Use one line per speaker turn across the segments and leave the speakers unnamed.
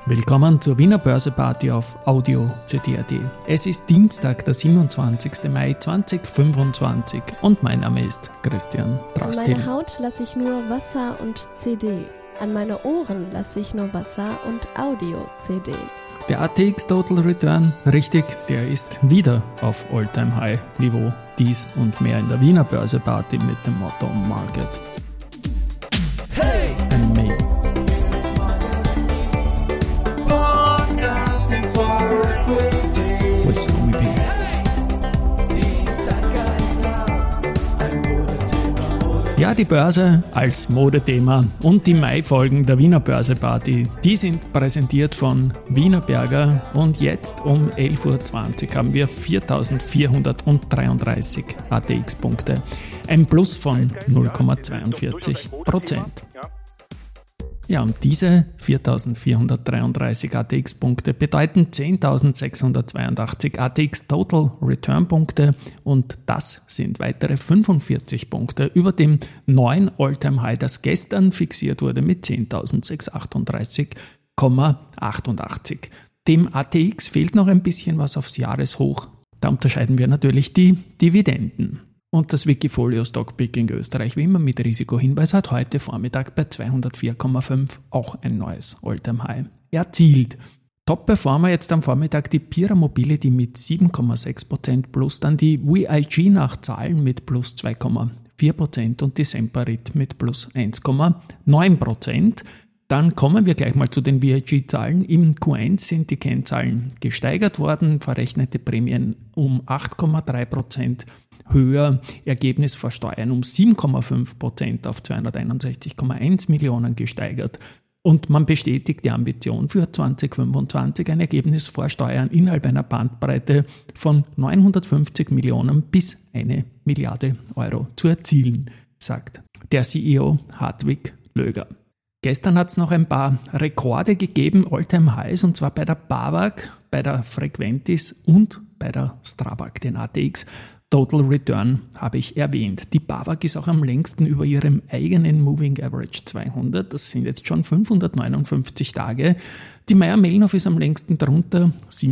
Willkommen zur Wiener Börseparty auf Audio CD.at. Es ist Dienstag, der 27. Mai 2025 und mein Name ist Christian Drastil.
An meine Haut lasse ich nur Wasser und CD. An meine Ohren lasse ich nur Wasser und Audio-CD.
Der ATX Total Return, richtig, der ist wieder auf All-Time-High-Niveau. Dies und mehr in der Wiener Börseparty mit dem Motto Market.
Hey!
And me. With Sammy P. Ja, die Börse als Modethema und die Mai-Folgen der Wiener Börseparty, die sind präsentiert von Wienerberger und jetzt um 11.20 Uhr haben wir 4.433 ATX-Punkte, ein Plus von 0,42%. Ja, und diese 4.433 ATX-Punkte bedeuten 10.682 ATX Total Return-Punkte und das sind weitere 45 Punkte über dem neuen All-Time-High, das gestern fixiert wurde mit 10.638,88. Dem ATX fehlt noch ein bisschen was aufs Jahreshoch. Da unterscheiden wir natürlich die Dividenden. Und das Wikifolio Stockpicking Österreich, wie immer mit Risikohinweis, hat heute Vormittag bei 204,5 auch ein neues All-Time-High erzielt. Top-Performer jetzt am Vormittag die Pira Mobility mit 7,6% plus, dann die VIG nach Zahlen mit plus 2,4% und die Semperit mit plus 1,9%. Dann kommen wir gleich mal zu den VIG-Zahlen. Im Q1 sind die Kennzahlen gesteigert worden, verrechnete Prämien um 8,3%. höher, Ergebnis vor Steuern um 7,5% auf 261,1 Millionen gesteigert und man bestätigt die Ambition für 2025 ein Ergebnis vor Steuern innerhalb einer Bandbreite von 950 Millionen bis 1 Milliarde Euro zu erzielen, sagt der CEO Hartwig Löger. Gestern hat es noch ein paar Rekorde gegeben, All-Time-Highs, und zwar bei der BAWAG, bei der Frequentis und bei der Strabag, den ATX. Total Return habe ich erwähnt. Die BAWAG ist auch am längsten über ihrem eigenen Moving Average 200. Das sind jetzt schon 559 Tage. Die Mayr-Melnhof ist am längsten drunter,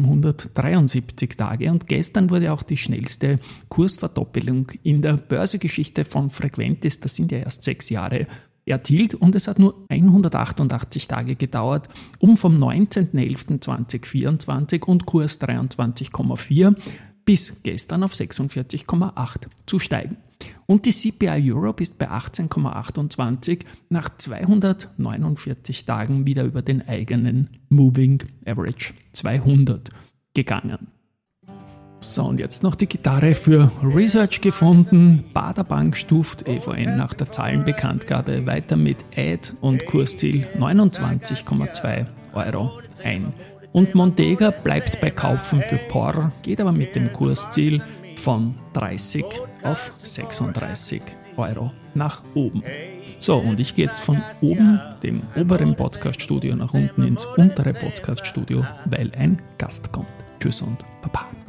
773 Tage. Und gestern wurde auch die schnellste Kursverdoppelung in der Börsegeschichte von Frequentis, das sind ja erst 6 Jahre, erzielt. Und es hat nur 188 Tage gedauert, um vom 19.11.2024 und Kurs 23,4 bis gestern auf 46,8 zu steigen. Und die CPI Europe ist bei 18,28 nach 249 Tagen wieder über den eigenen Moving Average 200 gegangen. So, und jetzt noch die Gitarre für Research gefunden. Baader Bank stuft EVN nach der Zahlenbekanntgabe weiter mit Add und Kursziel 29,2 Euro ein. Und Montega bleibt bei Kaufen für POR, geht aber mit dem Kursziel von 30 auf 36 Euro nach oben. So, und ich gehe jetzt von oben, dem oberen Podcaststudio, nach unten ins untere Podcaststudio, weil ein Gast kommt. Tschüss und Baba.